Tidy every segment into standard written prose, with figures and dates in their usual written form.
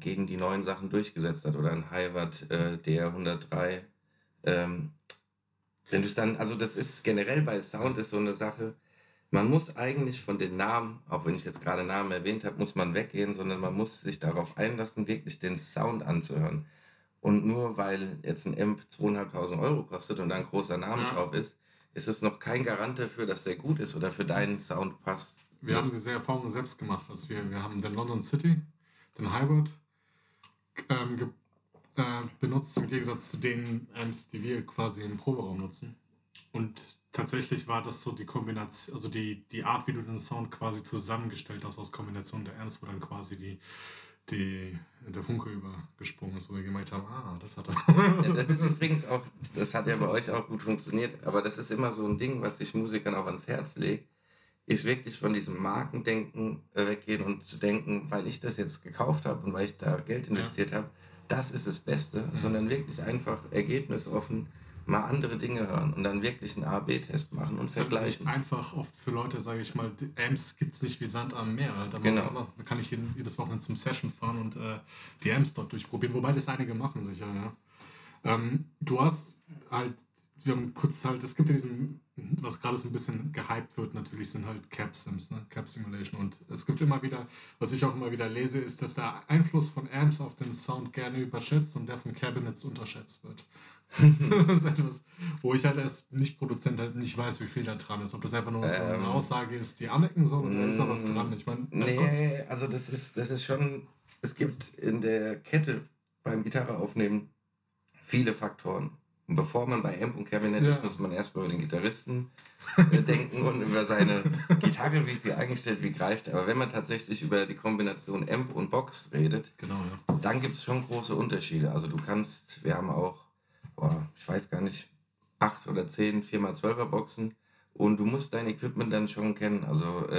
gegen die neuen Sachen durchgesetzt hat oder ein Hiwatt DR103. Wenn du es dann, also das ist generell bei Sound ist so eine Sache, man muss eigentlich von den Namen, auch wenn ich jetzt gerade Namen erwähnt habe, muss man weggehen, sondern man muss sich darauf einlassen, wirklich den Sound anzuhören. Und nur weil jetzt ein Amp 2.500 Euro kostet und da ein großer Name drauf ist es noch kein Garant dafür, dass der gut ist oder für deinen Sound passt. Wir haben diese Erfahrung selbst gemacht. Also wir haben den London City, den Hiwatt, benutzt im Gegensatz zu den Amps, die wir quasi im Proberaum nutzen. Und tatsächlich war das so die Kombination, also die Art, wie du den Sound quasi zusammengestellt hast aus Kombination der Amps, wo dann quasi der Funke übergesprungen ist, wo wir gemerkt haben, das hat er. Ja, das ist übrigens auch, das hat ja bei euch auch gut funktioniert, aber das ist immer so ein Ding, was sich Musikern auch ans Herz legt, ist wirklich von diesem Markendenken weggehen und zu denken, weil ich das jetzt gekauft habe und weil ich da Geld investiert habe, das ist das Beste, sondern wirklich einfach ergebnisoffen mal andere Dinge hören und dann wirklich einen A-B-Test machen und vergleichen. Nicht einfach oft für Leute, sage ich mal, die Amps gibt es nicht wie Sand am Meer. Da kann ich jedes Wochenende zum Session fahren und die Amps dort durchprobieren, wobei das einige machen sicher, ja. Du hast halt, wir haben kurz halt, es gibt ja diesen, was gerade so ein bisschen gehypt wird natürlich, sind halt Cap-Sims, ne? Cap-Simulation, und es gibt immer wieder, was ich auch immer wieder lese, ist, dass der Einfluss von Amps auf den Sound gerne überschätzt und der von Cabinets unterschätzt wird. Das ist etwas, wo ich halt als Nicht-Produzent halt nicht weiß, wie viel da dran ist. Ob das einfach nur so eine Aussage ist, die anecken soll, oder ist da was dran? Ich meine, nee, also das ist schon, es gibt in der Kette beim Gitarreaufnehmen viele Faktoren. Und bevor man bei Amp und Cabinet ist, muss man erstmal über den Gitarristen denken und über seine Gitarre, wie sie eingestellt, wie greift. Aber wenn man tatsächlich über die Kombination Amp und Box redet, dann gibt es schon große Unterschiede. Also wir haben auch, ich weiß gar nicht, 8 oder 10 4x12er Boxen und du musst dein Equipment dann schon kennen. Also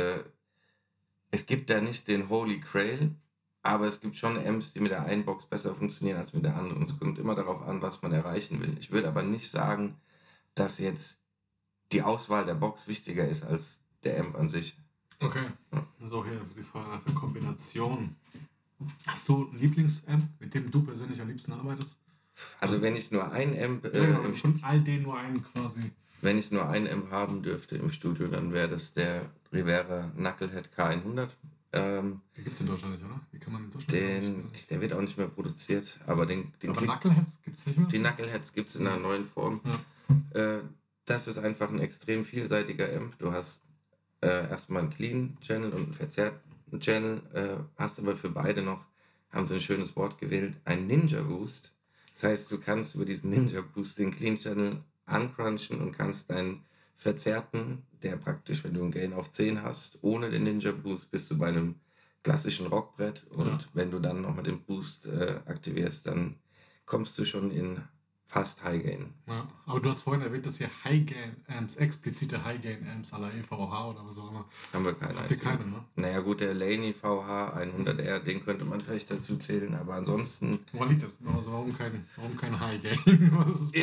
es gibt da nicht den Holy Grail, aber es gibt schon Amps, die mit der einen Box besser funktionieren als mit der anderen. Es kommt immer darauf an, was man erreichen will. Ich würde aber nicht sagen, dass jetzt die Auswahl der Box wichtiger ist als der Amp an sich. Okay, so hier die Frage nach der Kombination. Hast du einen Lieblingsamp, mit dem du persönlich am liebsten arbeitest? Also wenn ich nur ein Amp... von all denen nur einen quasi. Wenn ich nur ein Amp haben dürfte im Studio, dann wäre das der Rivera Knucklehead K100. Den gibt es in Deutschland nicht, oder? Wie kann man in Deutschland der wird auch nicht mehr produziert, aber aber Knuckleheads gibt es nicht mehr? Die Knuckleheads gibt es in einer neuen Form. Ja. Das ist einfach ein extrem vielseitiger Amp. Du hast erstmal einen Clean-Channel und einen verzerrten Channel, hast aber für beide noch, haben sie ein schönes Wort gewählt, ein Ninja-Boost. Das heißt, du kannst über diesen Ninja-Boost den Clean-Channel uncrunchen und kannst deinen verzerrten, der praktisch, wenn du einen Gain auf 10 hast, ohne den Ninja-Boost bist du bei einem klassischen Rockbrett und wenn du dann nochmal den Boost aktivierst, dann kommst du schon in fast High Gain. Ja, aber du hast vorhin erwähnt, dass ihr High Gain Amps, explizite High Gain Amps à la EVH oder was auch immer. Haben wir keine. Habt ihr keine, ne? Naja gut, der Laney VH 100R, den könnte man vielleicht dazu zählen, aber ansonsten... Woran liegt das? Also warum kein High Gain? Was ist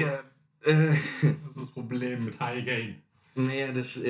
das Problem mit High Gain? Naja,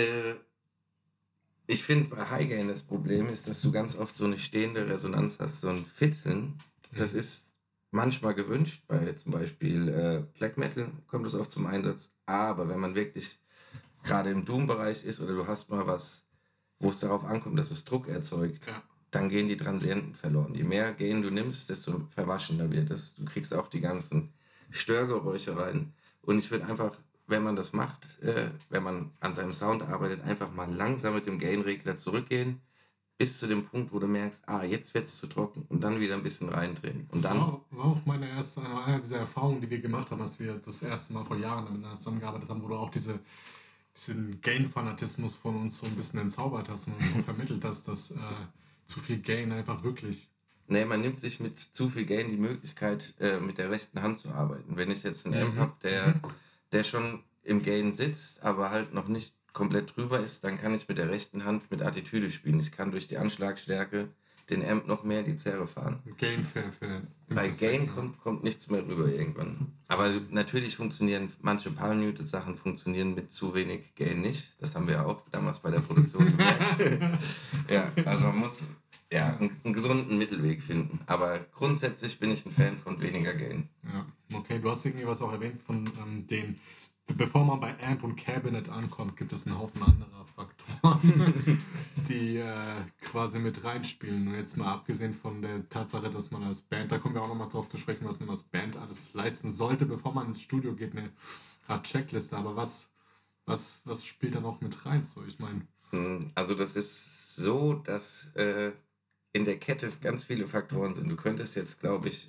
ich finde, bei High Gain das Problem ist, dass du ganz oft so eine stehende Resonanz hast, so ein Fitzeln. Das ist manchmal gewünscht, bei zum Beispiel Black Metal kommt es oft zum Einsatz, aber wenn man wirklich gerade im Doom-Bereich ist oder du hast mal was, wo es darauf ankommt, dass es Druck erzeugt, dann gehen die Transienten verloren. Je mehr Gain du nimmst, desto verwaschener wird es. Du kriegst auch die ganzen Störgeräusche rein. Und ich würde einfach, wenn man das macht, wenn man an seinem Sound arbeitet, einfach mal langsam mit dem Gain-Regler zurückgehen, bis zu dem Punkt, wo du merkst, jetzt wird es zu trocken und dann wieder ein bisschen reindrehen. Und das war auch eine dieser Erfahrungen, die wir gemacht haben, als wir das erste Mal vor Jahren miteinander zusammengearbeitet haben, wo du auch diesen Gain-Fanatismus von uns so ein bisschen entzaubert hast und uns so vermittelt hast, dass zu viel Gain einfach wirklich... Nee, man nimmt sich mit zu viel Gain die Möglichkeit, mit der rechten Hand zu arbeiten. Wenn ich jetzt einen Amp habe, der schon im Gain sitzt, aber halt noch nicht komplett drüber ist, dann kann ich mit der rechten Hand mit Attitüde spielen. Ich kann durch die Anschlagstärke den Amp noch mehr in die Zerre fahren. Gain Bei Gain kommt nichts mehr rüber irgendwann. Aber natürlich funktionieren manche Palm-Muted-Sachen funktionieren mit zu wenig Gain nicht. Das haben wir auch damals bei der Produktion gemerkt. Ja, also man muss ja, einen gesunden Mittelweg finden. Aber grundsätzlich bin ich ein Fan von weniger Gain. Ja, okay, du hast irgendwie was auch erwähnt von den, bevor man bei Amp und Cabinet ankommt, gibt es einen Haufen anderer Faktoren, die quasi mit reinspielen. Und jetzt mal abgesehen von der Tatsache, dass man als Band, da kommen wir auch nochmal drauf zu sprechen, was man als Band alles leisten sollte, bevor man ins Studio geht, eine Art Checkliste. Aber was spielt da noch mit rein? So, ich meine. Also das ist so, dass in der Kette ganz viele Faktoren sind. Du könntest jetzt, glaube ich,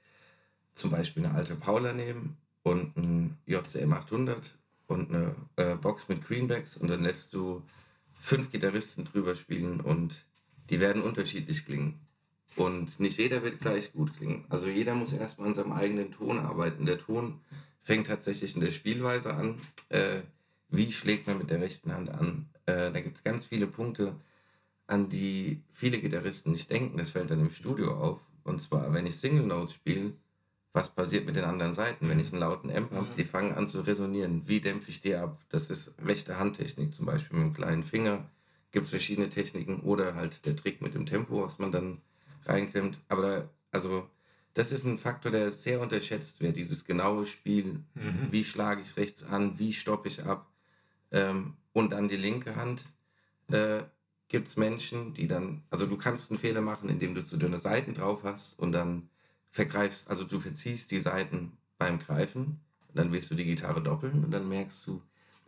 zum Beispiel eine alte Paula nehmen und ein JCM 800 und eine Box mit Greenbacks und dann lässt du 5 Gitarristen drüber spielen und die werden unterschiedlich klingen. Und nicht jeder wird gleich gut klingen. Also jeder muss erstmal an seinem eigenen Ton arbeiten. Der Ton fängt tatsächlich in der Spielweise an. Wie schlägt man mit der rechten Hand an? Da gibt es ganz viele Punkte, an die viele Gitarristen nicht denken. Das fällt dann im Studio auf. Und zwar, wenn ich Single Notes spiele, was passiert mit den anderen Seiten? Wenn ich einen lauten Amp habe, die fangen an zu resonieren. Wie dämpfe ich die ab? Das ist rechte Handtechnik, zum Beispiel mit dem kleinen Finger. Gibt es verschiedene Techniken oder halt der Trick mit dem Tempo, was man dann reinklemmt. Aber das ist ein Faktor, der sehr unterschätzt wird. Dieses genaue Spiel, wie schlage ich rechts an, wie stoppe ich ab. Und dann die linke Hand. Gibt es Menschen, die dann, also du kannst einen Fehler machen, indem du zu dünne Seiten drauf hast und dann vergreifst, also du verziehst die Seiten beim Greifen, dann willst du die Gitarre doppeln und dann merkst du,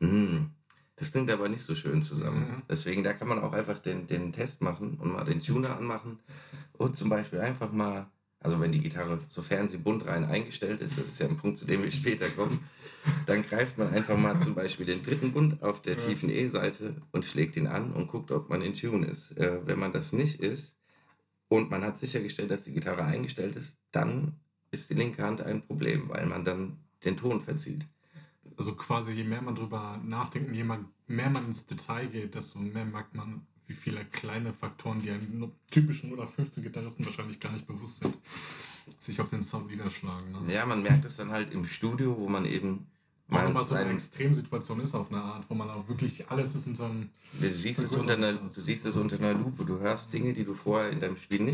das klingt aber nicht so schön zusammen. Deswegen, da kann man auch einfach den Test machen und mal den Tuner anmachen und zum Beispiel einfach mal, also wenn die Gitarre, sofern sie buntrein eingestellt ist, das ist ja ein Punkt, zu dem wir später kommen, dann greift man einfach mal zum Beispiel den dritten Bund auf der tiefen E-Seite und schlägt ihn an und guckt, ob man in Tune ist. Wenn man das nicht ist und man hat sichergestellt, dass die Gitarre eingestellt ist, dann ist die linke Hand ein Problem, weil man dann den Ton verzieht. Also quasi, je mehr man drüber nachdenkt, je mehr man ins Detail geht, desto mehr merkt man, wie viele kleine Faktoren, die einem typischen 0815-Gitarristen wahrscheinlich gar nicht bewusst sind, sich auf den Sound niederschlagen. Ne? Ja, man merkt es dann halt im Studio, wo man eben mal so eine Extremsituation ist auf eine Art, wo man auch wirklich alles ist Du siehst es unter einer Lupe, du hörst Dinge, die du vorher in deinem Spiel nicht